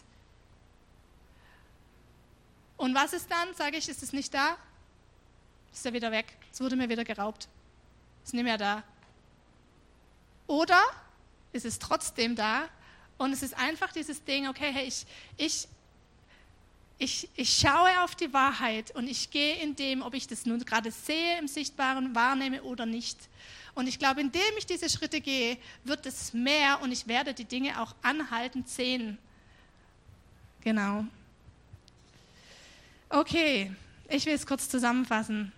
Und was ist dann, sage ich, ist es nicht da? Ist er wieder weg, es wurde mir wieder geraubt. Ist nicht mehr da. Oder ist es trotzdem da und es ist einfach dieses Ding, okay, hey, ich, ich, ich, ich schaue auf die Wahrheit und ich gehe in dem, ob ich das nun gerade sehe, im Sichtbaren wahrnehme oder nicht. Und ich glaube, indem ich diese Schritte gehe, wird es mehr und ich werde die Dinge auch anhaltend sehen. Genau. Okay, ich will es kurz zusammenfassen.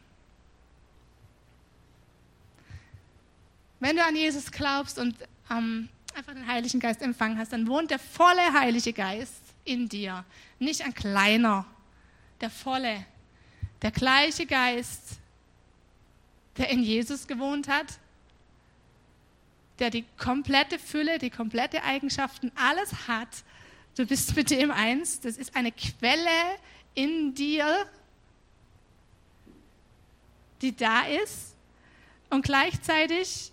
Wenn du an Jesus glaubst und ähm, einfach den Heiligen Geist empfangen hast, dann wohnt der volle Heilige Geist in dir. Nicht ein kleiner, der volle, der gleiche Geist, der in Jesus gewohnt hat, der die komplette Fülle, die komplette Eigenschaften, alles hat. Du bist mit dem eins. Das ist eine Quelle in dir, die da ist und gleichzeitig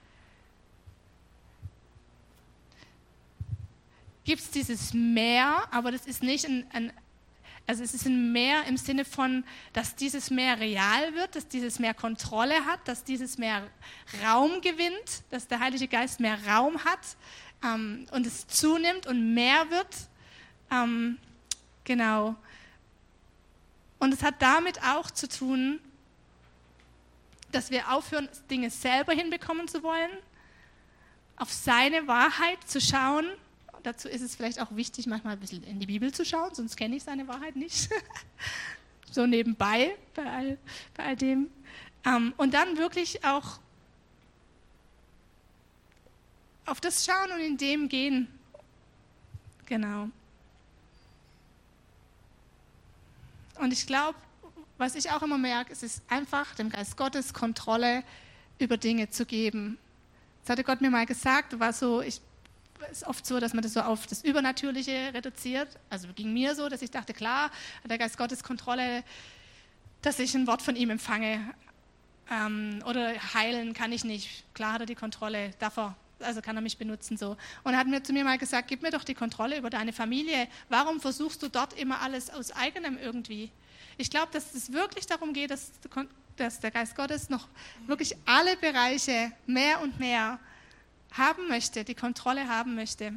gibt es dieses Meer, aber das ist nicht ein, ein, also es ist ein Meer im Sinne von, dass dieses Meer real wird, dass dieses Meer Kontrolle hat, dass dieses Meer Raum gewinnt, dass der Heilige Geist mehr Raum hat ähm, und es zunimmt und mehr wird. Ähm, genau. Und es hat damit auch zu tun, dass wir aufhören, Dinge selber hinbekommen zu wollen, auf seine Wahrheit zu schauen. Dazu ist es vielleicht auch wichtig, manchmal ein bisschen in die Bibel zu schauen, sonst kenne ich seine Wahrheit nicht. So nebenbei bei all, bei all dem. Ähm, und dann wirklich auch auf das schauen und in dem gehen. Genau. Und ich glaube, was ich auch immer merke, es ist einfach dem Geist Gottes Kontrolle über Dinge zu geben. Das hatte Gott mir mal gesagt, war so, ich es ist oft so, dass man das so auf das Übernatürliche reduziert. Also ging mir so, dass ich dachte, klar, hat der Geist Gottes Kontrolle, dass ich ein Wort von ihm empfange. Ähm, oder heilen kann ich nicht. Klar hat er die Kontrolle, darf er, also kann er mich benutzen. So. Und er hat mir zu mir mal gesagt, gib mir doch die Kontrolle über deine Familie. Warum versuchst du dort immer alles aus eigenem irgendwie? Ich glaube, dass es wirklich darum geht, dass, dass der Geist Gottes noch wirklich alle Bereiche mehr und mehr haben möchte, die Kontrolle haben möchte.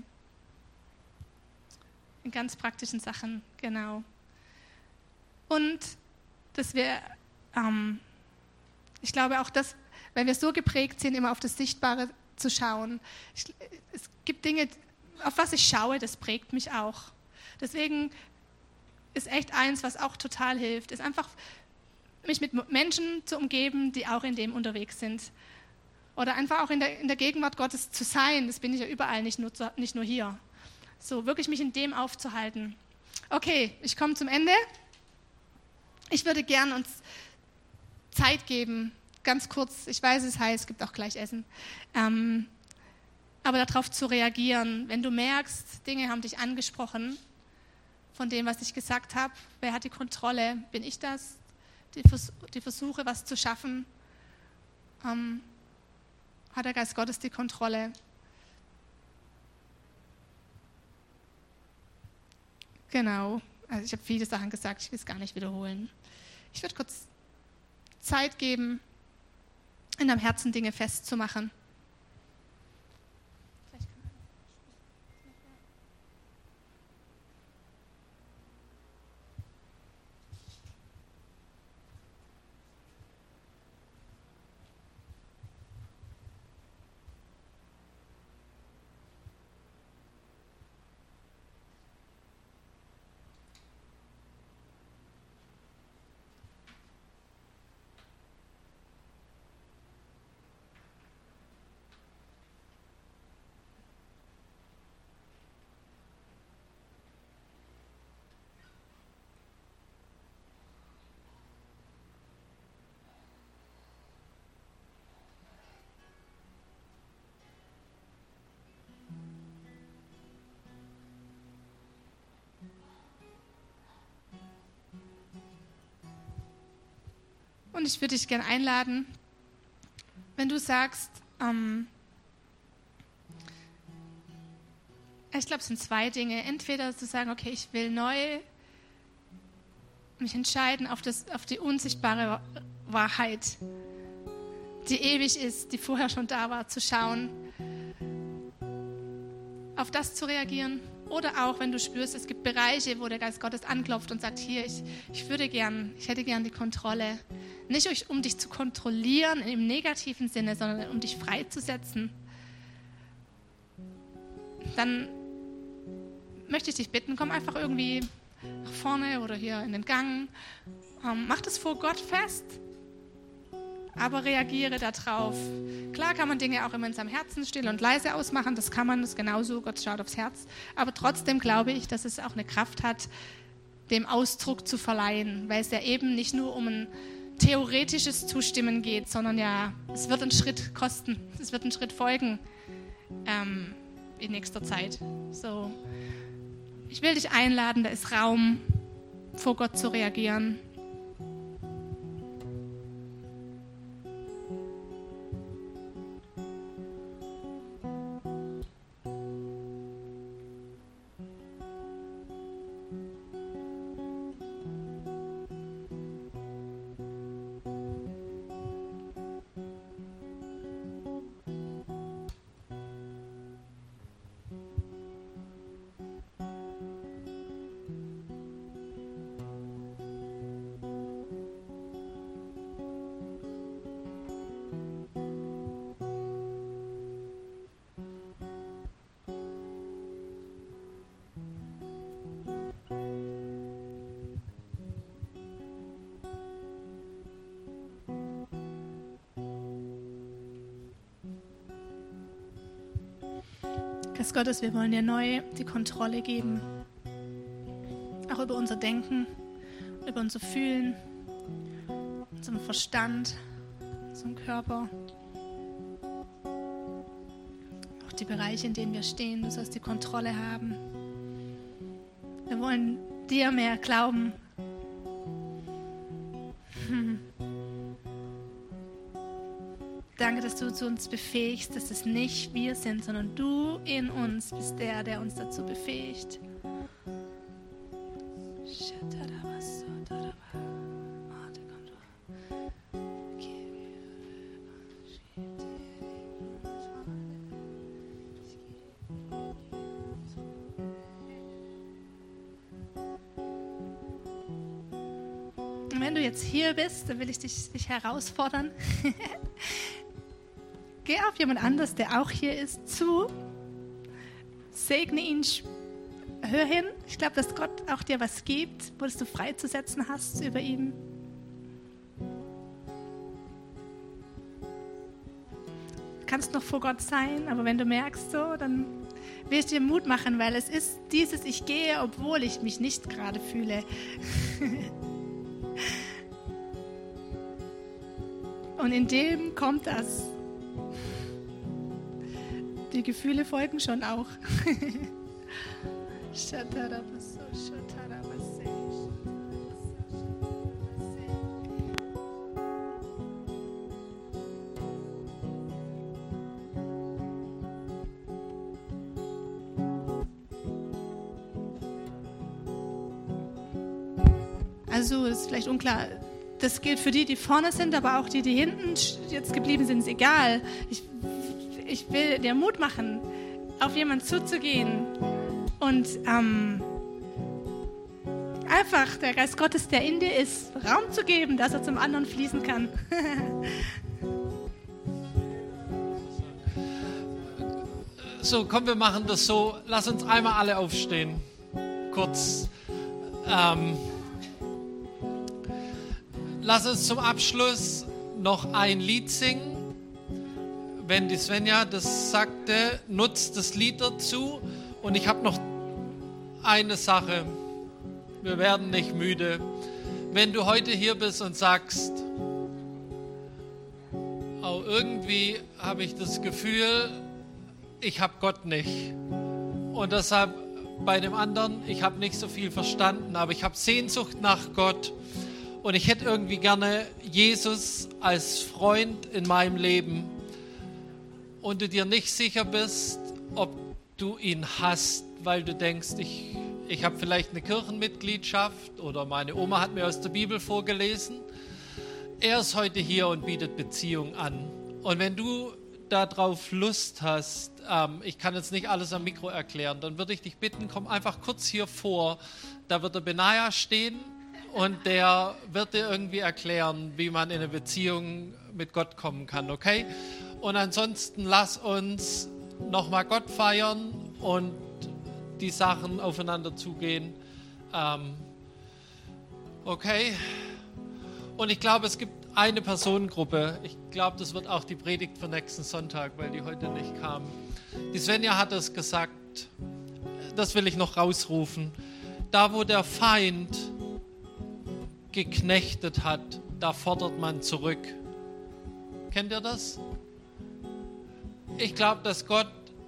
In ganz praktischen Sachen, genau. Und dass wir, ähm, ich glaube auch, dass, wenn wir so geprägt sind, immer auf das Sichtbare zu schauen. Ich, es gibt Dinge, auf was ich schaue, das prägt mich auch. Deswegen ist echt eins, was auch total hilft, ist einfach mich mit Menschen zu umgeben, die auch in dem unterwegs sind. Oder einfach auch in der, in der Gegenwart Gottes zu sein, das bin ich ja überall, nicht nur, zu, nicht nur hier. So, wirklich mich in dem aufzuhalten. Okay, ich komme zum Ende. Ich würde gern uns Zeit geben, ganz kurz, ich weiß, es heißt, es gibt auch gleich Essen, ähm, aber darauf zu reagieren, wenn du merkst, Dinge haben dich angesprochen, von dem, was ich gesagt habe, wer hat die Kontrolle, bin ich das, die, Vers- die Versuche, was zu schaffen, ähm, hat der Geist Gottes die Kontrolle. Genau, also ich habe viele Sachen gesagt, ich will es gar nicht wiederholen. Ich würde kurz Zeit geben, in deinem Herzen Dinge festzumachen. Und ich würde dich gerne einladen, wenn du sagst, ähm, ich glaube, es sind zwei Dinge. Entweder zu sagen, okay, ich will neu mich entscheiden auf, das, auf die unsichtbare Wahrheit, die ewig ist, die vorher schon da war, zu schauen, auf das zu reagieren. Oder auch, wenn du spürst, es gibt Bereiche, wo der Geist Gottes anklopft und sagt, hier, ich, ich würde gern, ich hätte gern die Kontrolle. Nicht um dich zu kontrollieren im negativen Sinne, sondern um dich freizusetzen. Dann möchte ich dich bitten, komm einfach irgendwie nach vorne oder hier in den Gang. Ähm, mach das vor Gott fest, aber reagiere darauf. Klar kann man Dinge auch immer in seinem Herzen still und leise ausmachen, das kann man, das ist genauso, Gott schaut aufs Herz. Aber trotzdem glaube ich, dass es auch eine Kraft hat, dem Ausdruck zu verleihen, weil es ja eben nicht nur um ein theoretisches Zustimmen geht, sondern ja, es wird einen Schritt kosten, es wird einen Schritt folgen ähm, in nächster Zeit. So, ich will dich einladen, da ist Raum, vor Gott zu reagieren. Geist Gottes, wir wollen dir neu die Kontrolle geben. Auch über unser Denken, über unser Fühlen, unseren Verstand, unseren Körper. Auch die Bereiche, in denen wir stehen, du sollst die Kontrolle haben. Wir wollen dir mehr glauben. Hm. Danke, dass du zu uns befähigst, dass es nicht wir sind, sondern du in uns bist der, der uns dazu befähigt. Und wenn du jetzt hier bist, dann will ich dich, dich herausfordern. Geh auf jemand anders, der auch hier ist, zu. Segne ihn, hör hin. Ich glaube, dass Gott auch dir was gibt, wo du freizusetzen hast über ihn. Du kannst noch vor Gott sein, aber wenn du merkst so, dann will ich dir Mut machen, weil es ist dieses, ich gehe, obwohl ich mich nicht gerade fühle. Und in dem kommt das. Die Gefühle folgen schon auch. Also ist vielleicht unklar. Das gilt für die, die vorne sind, aber auch die, die hinten jetzt geblieben sind, ist egal. Ich, ich will dir Mut machen, auf jemanden zuzugehen und ähm, einfach der Geist Gottes, der in dir ist, Raum zu geben, dass er zum anderen fließen kann. So, komm, wir machen das so. Lass uns einmal alle aufstehen. Kurz. Ähm, lass uns zum Abschluss noch ein Lied singen. Wenn die Svenja das sagte, nutzt das Lied dazu. Und ich habe noch eine Sache. Wir werden nicht müde. Wenn du heute hier bist und sagst, oh, irgendwie habe ich das Gefühl, ich habe Gott nicht. Und deshalb bei dem anderen, ich habe nicht so viel verstanden, aber ich habe Sehnsucht nach Gott. Und ich hätte irgendwie gerne Jesus als Freund in meinem Leben. Und du dir nicht sicher bist, ob du ihn hast, weil du denkst, ich, ich habe vielleicht eine Kirchenmitgliedschaft oder meine Oma hat mir aus der Bibel vorgelesen. Er ist heute hier und bietet Beziehung an. Und wenn du darauf Lust hast, ähm, ich kann jetzt nicht alles am Mikro erklären, dann würde ich dich bitten, komm einfach kurz hier vor. Da wird der Benaja stehen und der wird dir irgendwie erklären, wie man in eine Beziehung mit Gott kommen kann, okay? Und ansonsten lass uns nochmal Gott feiern und die Sachen aufeinander zugehen. Ähm, okay? Und ich glaube, es gibt eine Personengruppe. Ich glaube, das wird auch die Predigt für nächsten Sonntag, weil die heute nicht kam. Die Svenja hat es gesagt, das will ich noch rausrufen. Da, wo der Feind geknechtet hat, da fordert man zurück. Kennt ihr das? Ich glaube, dass Gott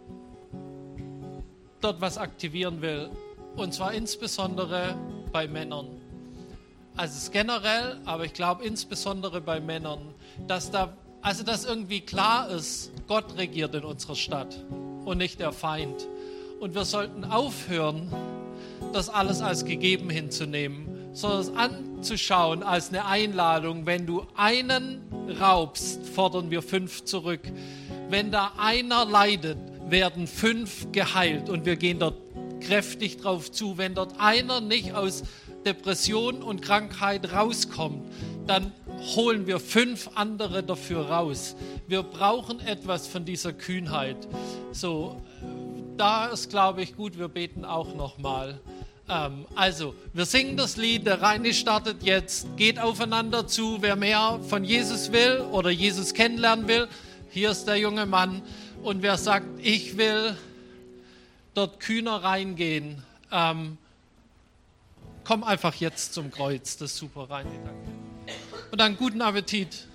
dort was aktivieren will. Und zwar insbesondere bei Männern. Also es ist generell, aber ich glaube insbesondere bei Männern, dass da, also dass irgendwie klar ist, Gott regiert in unserer Stadt und nicht der Feind. Und wir sollten aufhören, das alles als gegeben hinzunehmen, sondern es anzuschauen als eine Einladung. Wenn du einen raubst, fordern wir fünf zurück. Wenn da einer leidet, werden fünf geheilt und wir gehen dort kräftig drauf zu. Wenn dort einer nicht aus Depression und Krankheit rauskommt, dann holen wir fünf andere dafür raus. Wir brauchen etwas von dieser Kühnheit. So, da ist, glaube ich, gut, wir beten auch nochmal. Ähm, also, wir singen das Lied, der Reine startet jetzt, geht aufeinander zu, wer mehr von Jesus will oder Jesus kennenlernen will. Hier ist der junge Mann. Und wer sagt, ich will dort kühner reingehen, ähm, komm einfach jetzt zum Kreuz, das ist super, Reini, danke. Und dann guten Appetit.